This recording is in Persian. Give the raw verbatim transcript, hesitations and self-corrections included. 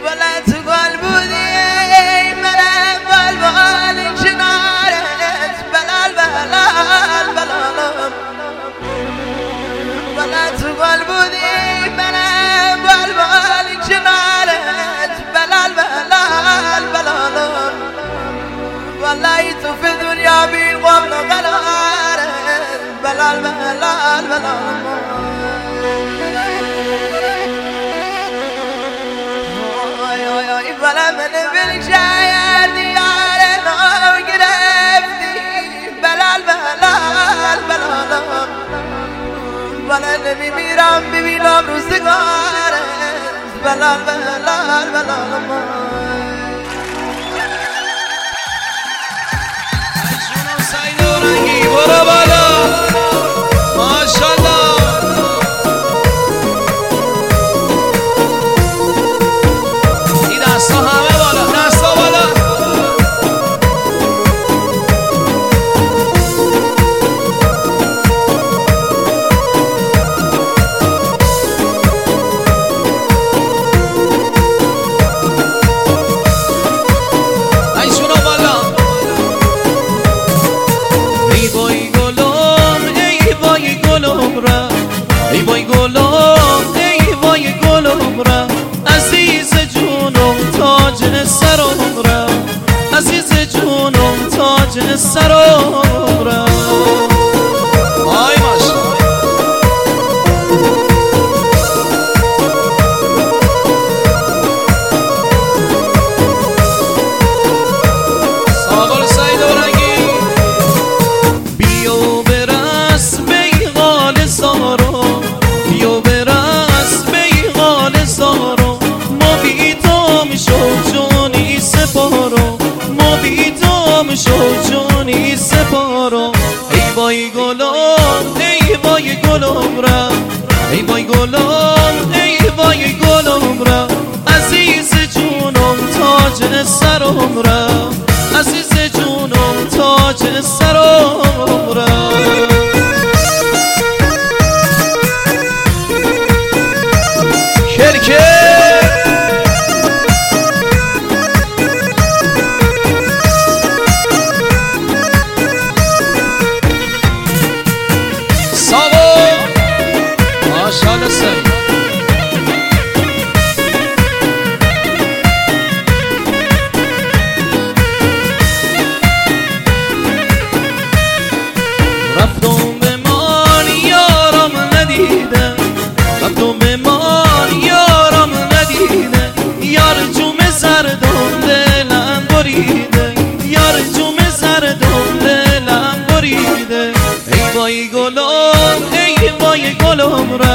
بلند تو گل بودی منم بال بال کنارت بلال بلال بلالم بلند تو گل بودی منم بال بال کنارت بلال بلال بلالم والله تو في دنیا بی قبل قرارت بلال بلال بلالم بلا من بالشاير ديار نار قرفتي بلال بلال بلال بلا نبي ميرام ببينام روزگار بلال بلال بلال اجونا سعید اورنگی برو بالا ماشاءالله ای وای گلم ای وای گلم را عزیز جونم تاج سرم را عزیز جونم تاج سرم را آی ماشاءالله ساغر سعید اورنگی بیو برس بیغال زارو بیو برس بیغال زارو ما بی تو میشو جونی سپارو ما بی تو میشو جونی سپارو ای وای گلم ای وای گلم را ای وای گلم ای وای گلم را عزیز جونم تاج سرم را عزیز جونم تاج سرم را کرکه ساغو ماشاءالله سر رفتم به مان یارم ندیدم رفتم به مان یارم ندیده یار جوم زردم دلم بریده یار جوم زردم دلم بریده ای وای گلم ای وای گلم را